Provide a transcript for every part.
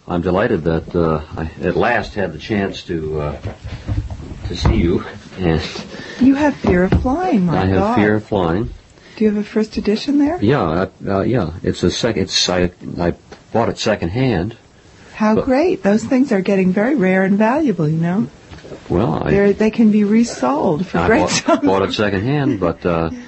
I'm delighted that I at last had the chance to see you. And you have Fear of Flying, my God. I have Fear of Flying. Do you have a first edition there? Yeah, It's a second. I bought it secondhand. How great! Those things are getting very rare and valuable, you know. Well, they can be resold for great sums. I bought it secondhand, but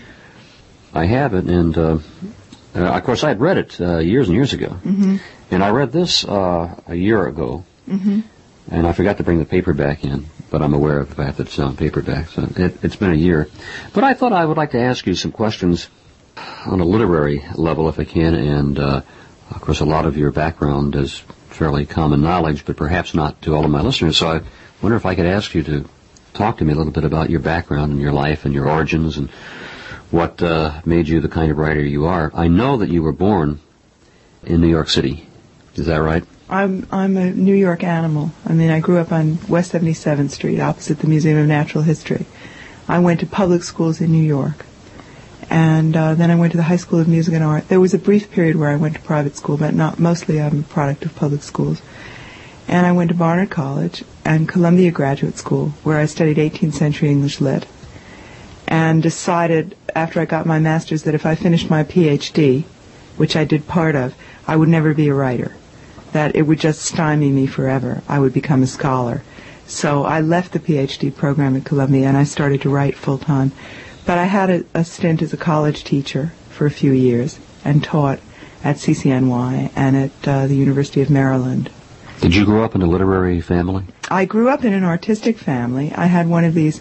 I have it, and of course I had read it years and years ago, mm-hmm. and I read this a year ago, mm-hmm. and I forgot to bring the paperback in, but I'm aware of the fact that it's on paperback, so it's been a year. But I thought I would like to ask you some questions on a literary level, if I can, and of course a lot of your background is fairly common knowledge, but perhaps not to all of my listeners, so I wonder if I could ask you to talk to me a little bit about your background and your life and your origins and what made you the kind of writer you are. I know that you were born in New York City. Is that right? I'm a New York animal. I mean, I grew up on West 77th Street, opposite the Museum of Natural History. I went to public schools in New York. And then I went to the High School of Music and Art. There was a brief period where I went to private school, but not mostly. I'm a product of public schools. And I went to Barnard College and Columbia Graduate School, where I studied 18th century English lit, and decided after I got my master's that if I finished my PhD, which I did part of, I would never be a writer, that it would just stymie me forever. I would become a scholar. So I left the PhD program at Columbia and I started to write full-time. But I had a stint as a college teacher for a few years and taught at CCNY and at the University of Maryland. Did you grow up in a literary family? I grew up in an artistic family. I had one of these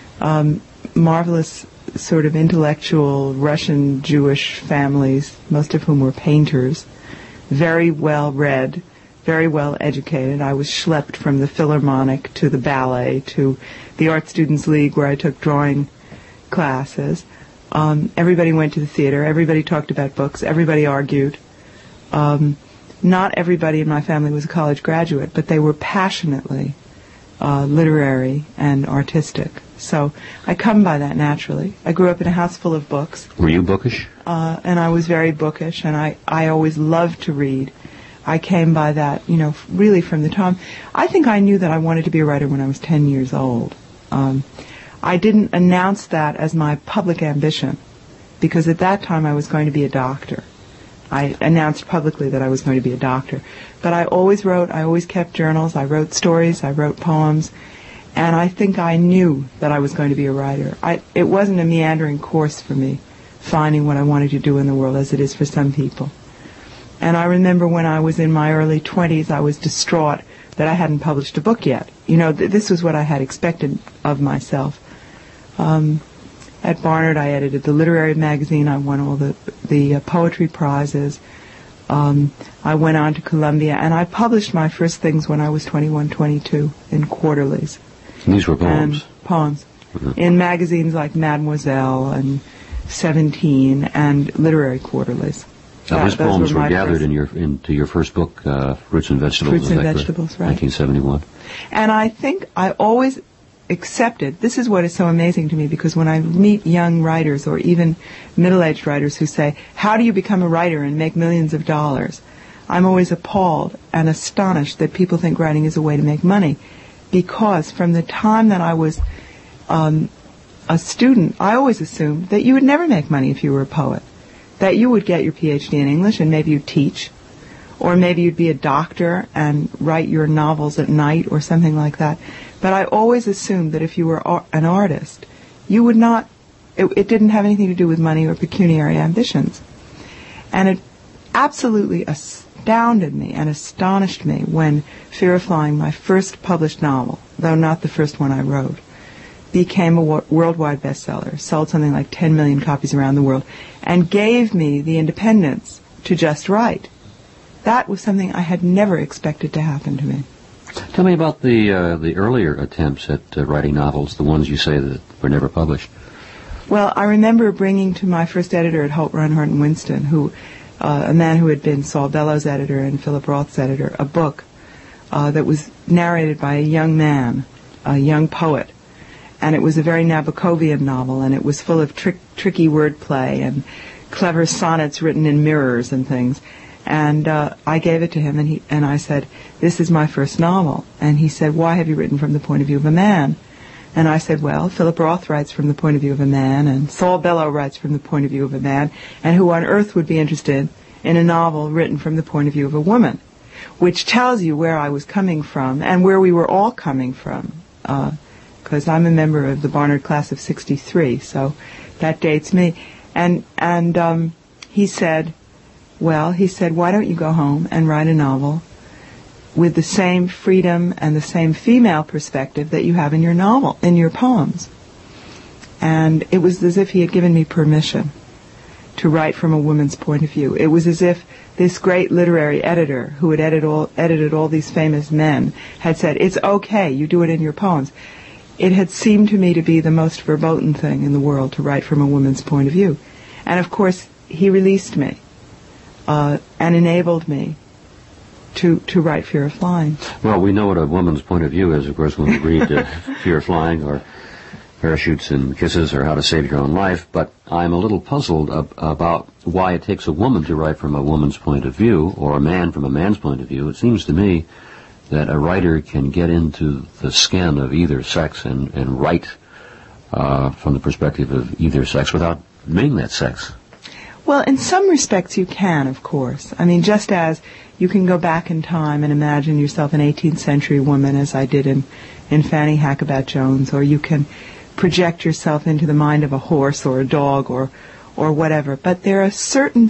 marvelous sort of intellectual Russian Jewish families, most of whom were painters, very well read, very well educated. I was schlepped from the Philharmonic to the ballet to the Art Students League where I took drawing classes. Everybody went to the theater. Everybody talked about books. Everybody argued. Not everybody in my family was a college graduate, but they were passionately literary and artistic. So I come by that naturally. I grew up in a house full of books. Were you bookish? And I was very bookish, and I always loved to read. I came by that, you know, really from the time. I think I knew that I wanted to be a writer when I was 10 years old. I didn't announce that as my public ambition, because at that time I was going to be a doctor. I announced publicly that I was going to be a doctor. But I always wrote, I always kept journals, I wrote stories, I wrote poems, and I think I knew that I was going to be a writer. It wasn't a meandering course for me, finding what I wanted to do in the world, as it is for some people. And I remember when I was in my early 20s, I was distraught that I hadn't published a book yet. You know, this was what I had expected of myself. At Barnard, I edited the literary magazine. I won all the poetry prizes. I went on to Columbia, and I published my first things when I was 21, 22 in quarterlies. These were poems? And poems. Mm-hmm. In magazines like Mademoiselle and 17 and literary quarterlies. Now, those poems were gathered into your first book, Fruits and Vegetables. Fruits and Vegetables, right. 1971. And I think I always accepted, this is what is so amazing to me, because when I meet young writers or even middle-aged writers who say, how do you become a writer and make millions of dollars? I'm always appalled and astonished that people think writing is a way to make money, because from the time that I was a student, I always assumed that you would never make money if you were a poet, that you would get your PhD in English and maybe you'd teach, or maybe you'd be a doctor and write your novels at night or something like that. But I always assumed that if you were an artist, you would not, it didn't have anything to do with money or pecuniary ambitions. And it absolutely astounded me and astonished me when Fear of Flying, my first published novel, though not the first one I wrote, became a worldwide bestseller, sold something like 10 million copies around the world, and gave me the independence to just write. That was something I had never expected to happen to me. Tell me about the earlier attempts at writing novels, the ones you say that were never published. Well, I remember bringing to my first editor at Holt, Rinehart and Winston, a man who had been Saul Bellows' editor and Philip Roth's editor, a book that was narrated by a young man, a young poet. And it was a very Nabokovian novel, and it was full of tricky wordplay and clever sonnets written in mirrors and things. And I gave it to him, and I said, "This is my first novel." And he said, "Why have you written from the point of view of a man?" And I said, "Well, Philip Roth writes from the point of view of a man, and Saul Bellow writes from the point of view of a man, and who on earth would be interested in a novel written from the point of view of a woman?" Which tells you where I was coming from, and where we were all coming from, because I'm a member of the Barnard class of '63, so that dates me. And he said, "Why don't you go home and write a novel with the same freedom and the same female perspective that you have in your poems?" And it was as if he had given me permission to write from a woman's point of view. It was as if this great literary editor who had edited all these famous men had said, "It's okay, you do it in your poems." It had seemed to me to be the most verboten thing in the world to write from a woman's point of view. And of course, he released me and enabled me to write Fear of Flying. Well, we know what a woman's point of view is, of course, when we read Fear of Flying or Parachutes and Kisses or How to Save Your Own Life, but I'm a little puzzled about why it takes a woman to write from a woman's point of view or a man from a man's point of view. It seems to me that a writer can get into the skin of either sex and write from the perspective of either sex without being that sex. Well, in some respects you can, of course. I mean, just as you can go back in time and imagine yourself an 18th century woman, as I did in Fanny Hackabat Jones, or you can project yourself into the mind of a horse or a dog or whatever. But there are certain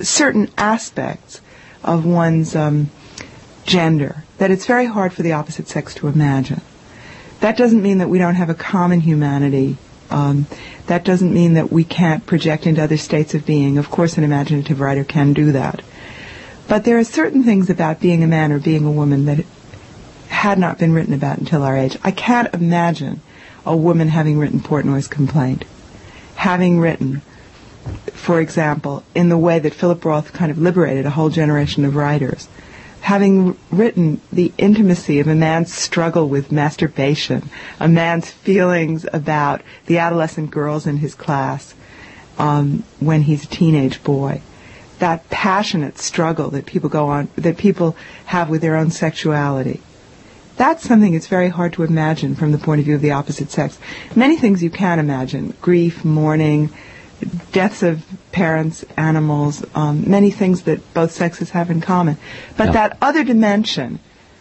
aspects of one's gender that it's very hard for the opposite sex to imagine. That doesn't mean that we don't have a common humanity. That doesn't mean that we can't project into other states of being. Of course, an imaginative writer can do that. But there are certain things about being a man or being a woman that had not been written about until our age. I can't imagine a woman having written Portnoy's Complaint, having written, for example, in the way that Philip Roth kind of liberated a whole generation of writers, having written the intimacy of a man's struggle with masturbation, a man's feelings about the adolescent girls in his class when he's a teenage boy, that passionate struggle that people have with their own sexuality. That's something that's very hard to imagine from the point of view of the opposite sex. Many things you can imagine: grief, mourning, deaths of parents, animals, many things that both sexes have in common. But that other dimension,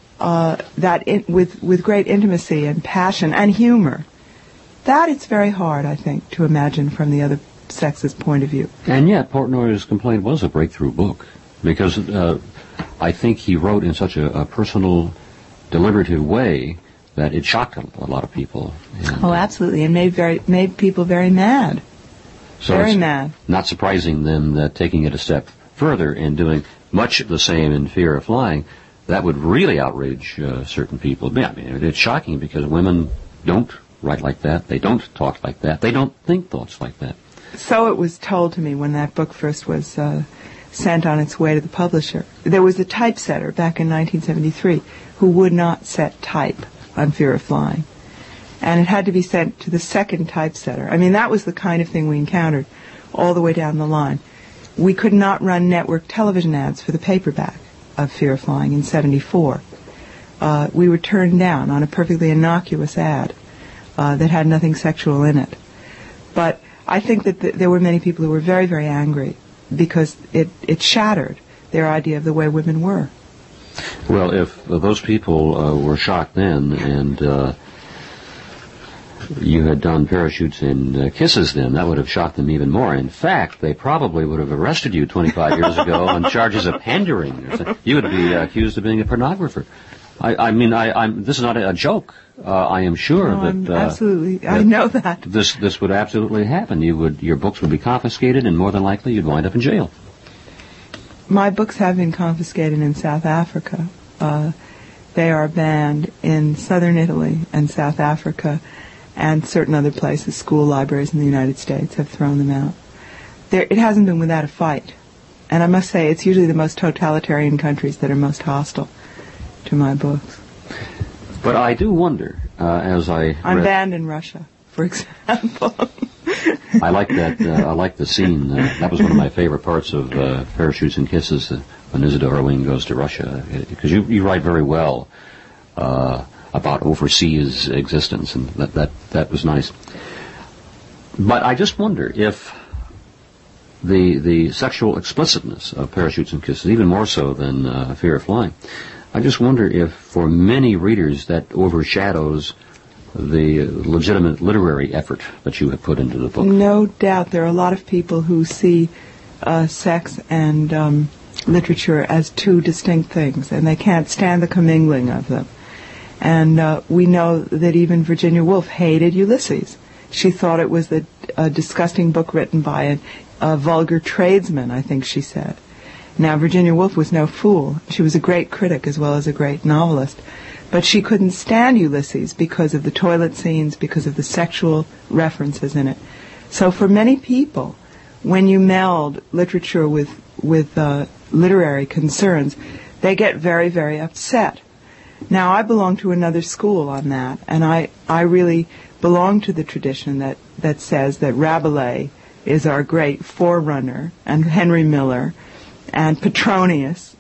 with great intimacy and passion and humor, that it's very hard, I think, to imagine from the other sex's point of view. And yet, Portnoy's Complaint was a breakthrough book, because I think he wrote in such a personal, deliberative way that it shocked a lot of people. And, absolutely, and made people very mad. So very mad. Not surprising then that taking it a step further and doing much the same in Fear of Flying, that would really outrage certain people. Yeah, I mean, it's shocking because women don't write like that. They don't talk like that. They don't think thoughts like that. So it was told to me when that book first was sent on its way to the publisher. There was a typesetter back in 1973 who would not set type on Fear of Flying. And it had to be sent to the second typesetter. I mean, that was the kind of thing we encountered all the way down the line. We could not run network television ads for the paperback of Fear of Flying in '74. We were turned down on a perfectly innocuous ad that had nothing sexual in it. But I think that there were many people who were very, very angry because it shattered their idea of the way women were. Well, if those people were shocked then and you had done Parachutes and Kisses then, that would have shocked them even more. In fact, they probably would have arrested you 25 years ago on charges of pandering. You would be accused of being a pornographer. I mean, this is not a joke. I am sure that absolutely, I know that this would absolutely happen. Your books would be confiscated, and more than likely, you'd wind up in jail. My books have been confiscated in South Africa. They are banned in southern Italy and South Africa, and certain other places. School libraries in the United States have thrown them out. It hasn't been without a fight, and I must say, it's usually the most totalitarian countries that are most hostile to my books. But I do wonder, I'm banned in Russia, for example. I like that. I like the scene. That was one of my favorite parts of Parachutes and Kisses, when Isadora Wing goes to Russia, because you write very well about overseas existence, and that was nice. But I just wonder if the sexual explicitness of Parachutes and Kisses, even more so than Fear of Flying, I just wonder if for many readers that overshadows the legitimate literary effort that you have put into the book. No doubt. There are a lot of people who see sex and literature as two distinct things, and they can't stand the commingling of them. And we know that even Virginia Woolf hated Ulysses. She thought it was a disgusting book written by a vulgar tradesman, I think she said. Now, Virginia Woolf was no fool. She was a great critic as well as a great novelist. But she couldn't stand Ulysses because of the toilet scenes, because of the sexual references in it. So for many people, when you meld literature with literary concerns, they get very, very upset. Now, I belong to another school on that, and I really belong to the tradition that says that Rabelais is our great forerunner, and Henry Miller, and Petronius,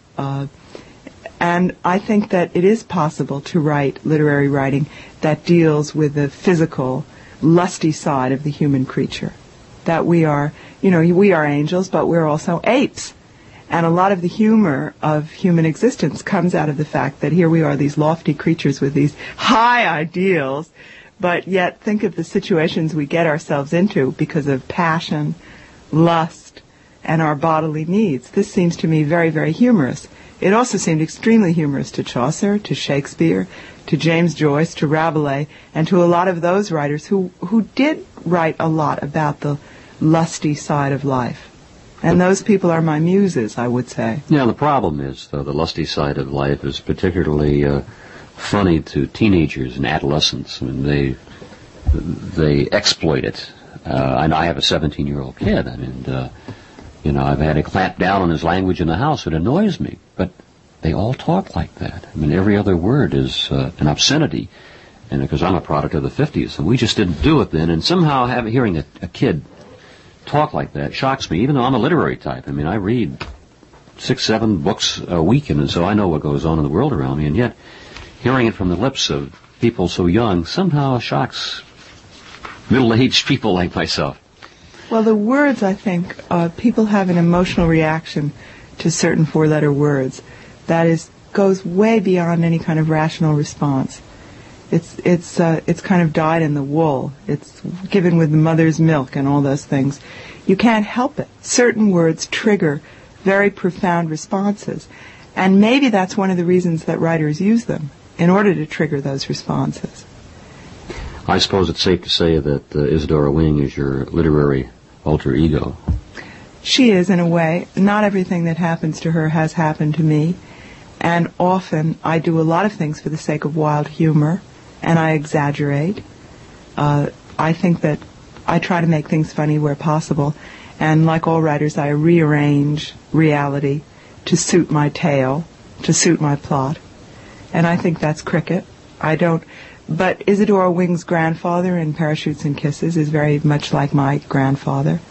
and I think that it is possible to write literary writing that deals with the physical, lusty side of the human creature. That we are angels, but we're also apes. And a lot of the humor of human existence comes out of the fact that here we are, these lofty creatures with these high ideals, but yet think of the situations we get ourselves into because of passion, lust, and our bodily needs. This seems to me very, very humorous. It also seemed extremely humorous to Chaucer, to Shakespeare, to James Joyce, to Rabelais, and to a lot of those writers who did write a lot about the lusty side of life. And those people are my muses, I would say. Yeah, the problem is, though, the lusty side of life is particularly funny to teenagers and adolescents. I mean, they exploit it. And I have a 17-year-old kid. I mean, I've had to clamp down on his language in the house. It annoys me. But they all talk like that. I mean, every other word is an obscenity. And because I'm a product of the 50s, and we just didn't do it then. And somehow hearing a kid talk like that shocks me, even though I'm a literary type. I mean, I read 6-7 books a week, and so I know what goes on in the world around me. And yet, hearing it from the lips of people so young somehow shocks middle-aged people like myself. Well, the words, I think, people have an emotional reaction to certain four-letter words that goes way beyond any kind of rational response. It's kind of dyed in the wool. It's given with the mother's milk and all those things. You can't help it. Certain words trigger very profound responses, and maybe that's one of the reasons that writers use them, in order to trigger those responses. I suppose it's safe to say that Isadora Wing is your literary alter ego. She is, in a way. Not everything that happens to her has happened to me, and often I do a lot of things for the sake of wild humor, and I exaggerate. I think that I try to make things funny where possible, and like all writers, I rearrange reality to suit my tale, to suit my plot. And I think that's cricket. But Isadora Wing's grandfather in Parachutes and Kisses is very much like my grandfather.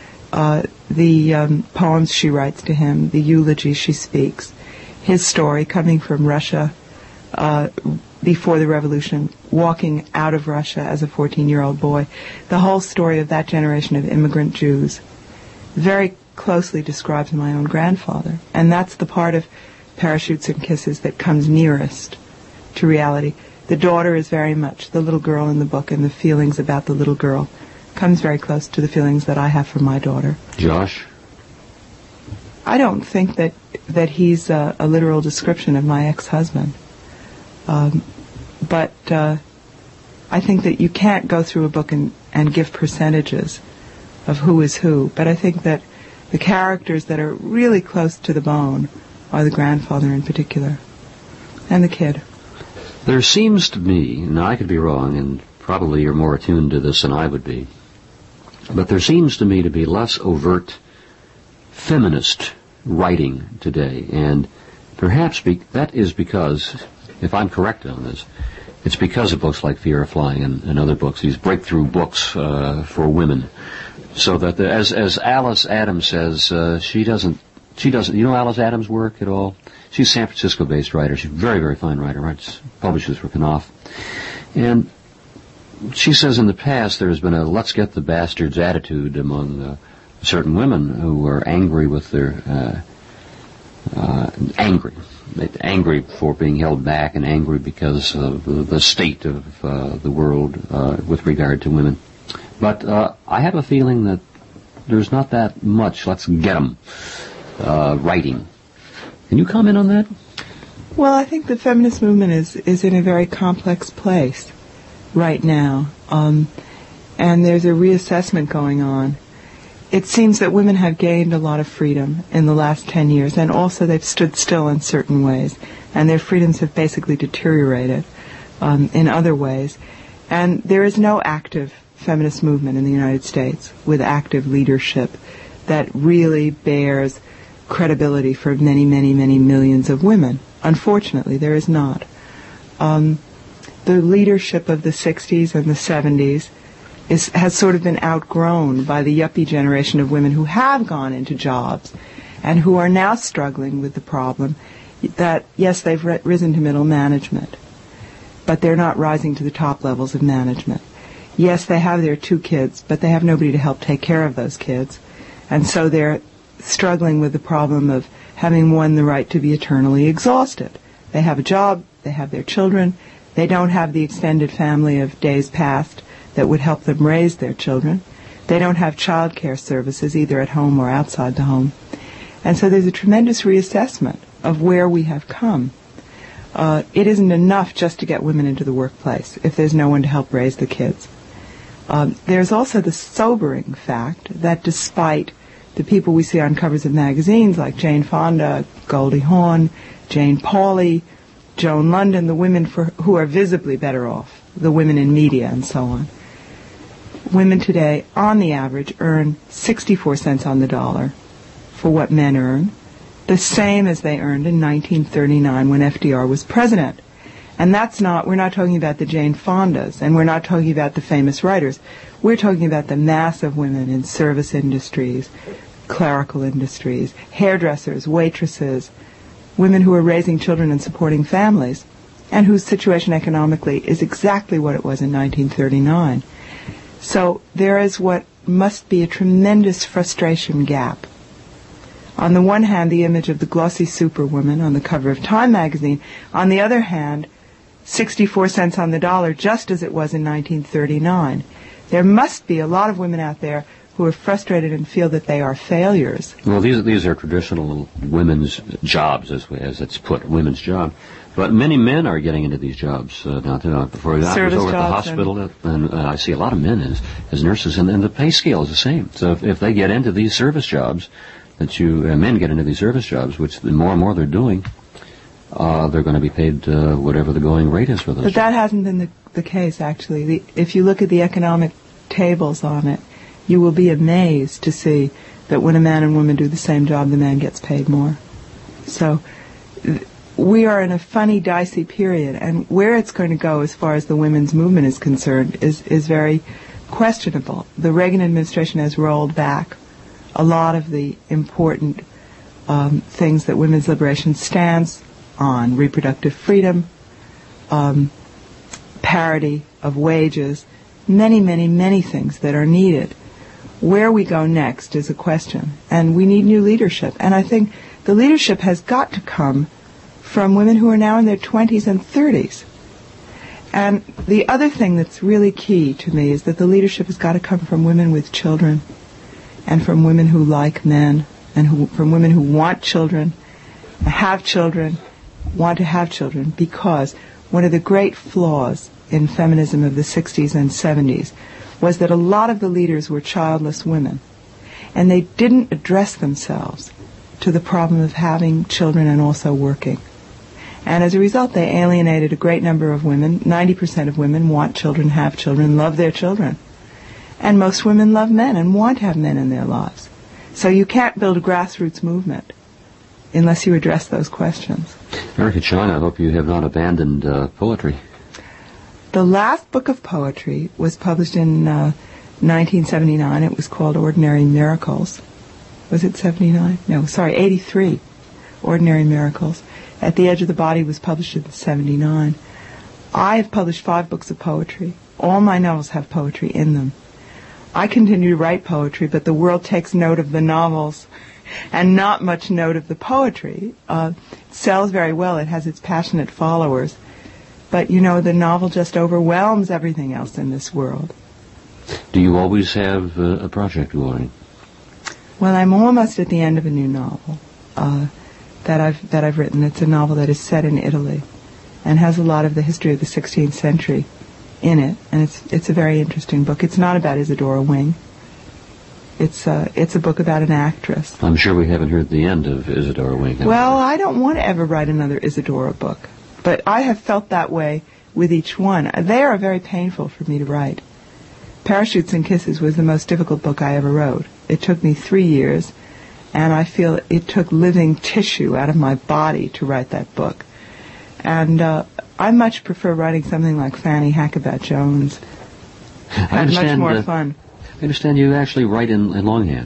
The poems she writes to him, the eulogy she speaks, his story coming from Russia before the revolution, walking out of Russia as a 14-year-old boy, the whole story of that generation of immigrant Jews very closely describes my own grandfather. And that's the part of Parachutes and Kisses that comes nearest to reality. The daughter is very much the little girl in the book, and the feelings about the little girl comes very close to the feelings that I have for my daughter. Josh? I don't think that he's a literal description of my ex-husband. But I think that you can't go through a book and give percentages of who is who. But I think that the characters that are really close to the bone are the grandfather in particular, and the kid. There seems to me, now I could be wrong, and probably you're more attuned to this than I would be, but there seems to me to be less overt feminist writing today, and perhaps that is because, if I'm correct on this, it's because of books like Fear of Flying and other books, these breakthrough books for women, so that as Alice Adams says, she doesn't. You know Alice Adams' work at all? She's a San Francisco-based writer. She's a very, very fine writer. Writes, publishes for Knopf, and she says in the past there has been a "let's get the bastards" attitude among certain women who are angry with their angry for being held back and angry because of the state of the world with regard to women. But I have a feeling that there's not that much "let's get 'em" writing. Can you comment on that? Well, I think the feminist movement is in a very complex place right now, and there's a reassessment going on. It seems that women have gained a lot of freedom in the last 10 years, and also they've stood still in certain ways, and their freedoms have basically deteriorated in other ways. And there is no active feminist movement in the United States with active leadership that really bears credibility for many, many, many millions of women. Unfortunately, there is not. The leadership of the 60s and the 70s has sort of been outgrown by the yuppie generation of women who have gone into jobs and who are now struggling with the problem that, yes, they've risen to middle management, but they're not rising to the top levels of management. Yes, they have their 2 kids, but they have nobody to help take care of those kids. And so they're struggling with the problem of having won the right to be eternally exhausted. They have a job, they have their children, they don't have the extended family of days past that would help them raise their children. They don't have child care services either at home or outside the home. And so there's a tremendous reassessment of where we have come. It isn't enough just to get women into the workplace if there's no one to help raise the kids. There's also the sobering fact that despite the people we see on covers of magazines like Jane Fonda, Goldie Hawn, Jane Pauley, Joan London, the women who are visibly better off, the women in media and so on, women today, on the average, earn 64 cents on the dollar for what men earn, the same as they earned in 1939 when FDR was president. And we're not talking about the Jane Fondas, and we're not talking about the famous writers. We're talking about the mass of women in service industries, clerical industries, hairdressers, waitresses, women who are raising children and supporting families, and whose situation economically is exactly what it was in 1939. So there is what must be a tremendous frustration gap. On the one hand, the image of the glossy superwoman on the cover of Time magazine. On the other hand, 64 cents on the dollar, just as it was in 1939. There must be a lot of women out there who are frustrated and feel that they are failures. Well, these are traditional women's jobs, as it's put, women's job. But many men are getting into these jobs now. For example, over at the hospital, and I see a lot of men as nurses, and the pay scale is the same. So if they get into these service jobs, men get into these service jobs, which the more and more they're doing, they're going to be paid whatever the going rate is for those. But that hasn't been the case, actually. If you look at the economic tables on it, you will be amazed to see that when a man and woman do the same job, the man gets paid more. So we are in a funny, dicey period, and where it's going to go as far as the women's movement is concerned is very questionable. The Reagan administration has rolled back a lot of the important things that women's liberation stands on: reproductive freedom, parity of wages, many, many, many things that are needed. Where we go next is a question, and we need new leadership. And I think the leadership has got to come from women who are now in their 20s and 30s. And the other thing that's really key to me is that the leadership has got to come from women with children, and from women who like men, and from women who want children, want to have children, because one of the great flaws in feminism of the 60s and 70s was that a lot of the leaders were childless women, and they didn't address themselves to the problem of having children and also working. And as a result, they alienated a great number of women. 90% of women want children, have children, love their children. And most women love men and want to have men in their lives. So you can't build a grassroots movement unless you address those questions. Erica Chong, I hope you have not abandoned poetry. The last book of poetry was published in 1979. It was called Ordinary Miracles. Was it 79? No, sorry, 83. Ordinary Miracles. At the Edge of the Body was published in 79. I have published 5 books of poetry. All my novels have poetry in them. I continue to write poetry, but the world takes note of the novels and not much note of the poetry. It sells very well. It has its passionate followers. But, the novel just overwhelms everything else in this world. Do you always have a project going? Well, I'm almost at the end of a new novel that I've written. It's a novel that is set in Italy and has a lot of the history of the 16th century in it, and it's a very interesting book. It's not about Isadora Wing. It's a book about an actress. I'm sure we haven't heard the end of Isadora Wing. Well, I don't want to ever write another Isadora book, but I have felt that way with each one. They are very painful for me to write. Parachutes and Kisses was the most difficult book I ever wrote. It took me 3 years, and I feel it took living tissue out of my body to write that book. And I much prefer writing something like Fanny Hackabat Jones. It's much more fun. I understand you actually write in longhand.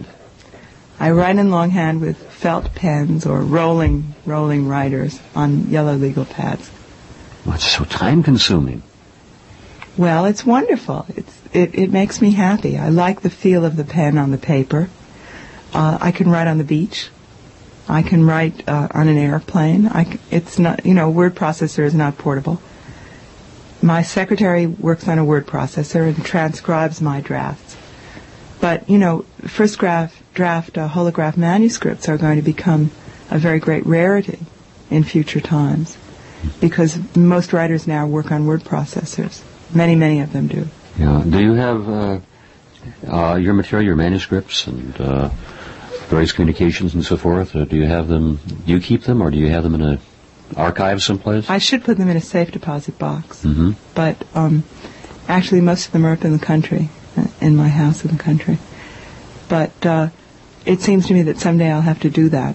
I write in longhand with felt pens or rolling writers on yellow legal pads. Well, it's so time-consuming. Well, it's wonderful. It makes me happy. I like the feel of the pen on the paper. I can write on the beach. I can write on an airplane. It's not, word processor is not portable. My secretary works on a word processor and transcribes my drafts. But, first draft holograph manuscripts are going to become a very great rarity in future times because most writers now work on word processors. Many of them do. Yeah. Do you have your material, your manuscripts, and various communications and so forth? Do you have them? Do you keep them, or do you have them in an archive someplace? I should put them in a safe deposit box. Mm-hmm. But actually, most of them are up in the country, in my house in the country. But it seems to me that someday I'll have to do that.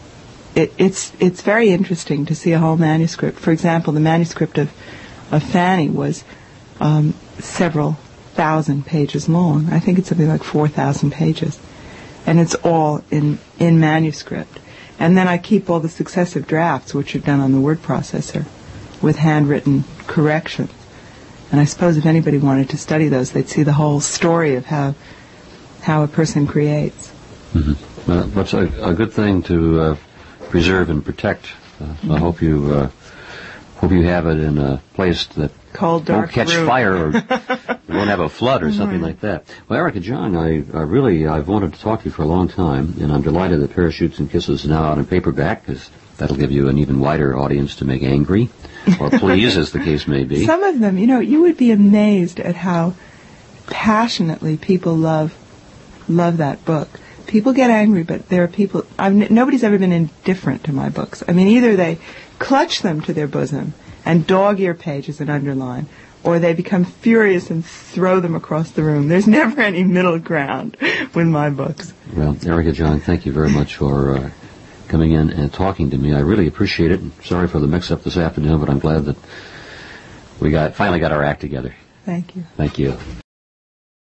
It's very interesting to see a whole manuscript. For example, the manuscript of Fanny was several thousand pages long. I think it's something like 4,000 pages. And it's all in manuscript. And then I keep all the successive drafts, which are done on the word processor, with handwritten corrections. And I suppose if anybody wanted to study those, they'd see the whole story of how a person creates. Mm-hmm. Well, that's a good thing to preserve and protect. I hope you have it in a place that cold, dark won't catch room. fire or won't have a flood or something like that. Well, Erica Jong, I've wanted to talk to you for a long time, and I'm delighted that Parachutes and Kisses is now out in paperback, because that'll give you an even wider audience to make angry, or please, as the case may be. Some of them, you would be amazed at how passionately people love that book. People get angry, but there are people, nobody's ever been indifferent to my books. I mean, either they clutch them to their bosom and dog-ear pages and underline, or they become furious and throw them across the room. There's never any middle ground with my books. Well, Erica Jong, thank you very much for coming in and talking to me. I really appreciate it. Sorry for the mix-up this afternoon, but I'm glad that we finally got our act together. Thank you. Thank you.